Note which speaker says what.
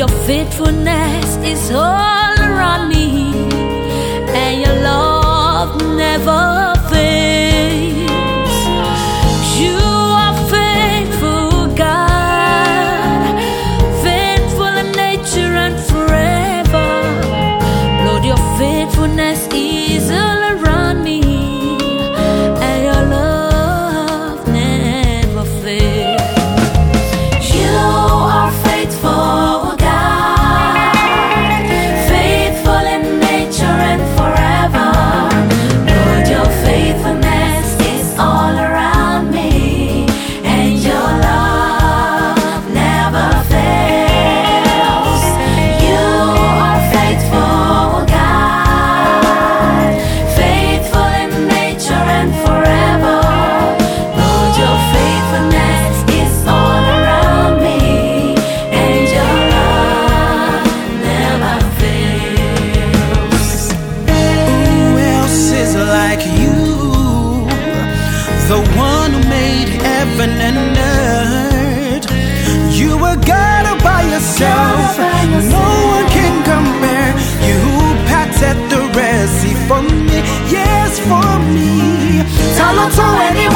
Speaker 1: your faithfulness is all around me, and your love never fades. You are faithful, God, faithful in nature and forever. Lord, your faithfulness is all around me, and your love never fades. You are faithful, God, faithful in nature and forever. Lord, your faithfulness is all around me, and your love never fails. You are faithful, God, faithful in nature and forever. Lord, your faithfulness is all around me, and your love never fails.
Speaker 2: Who else is like you? The one who made heaven and earth. You were God all by yourself. No one can compare. You parted the Red Sea for me, yes, for me. Tell her to anyone.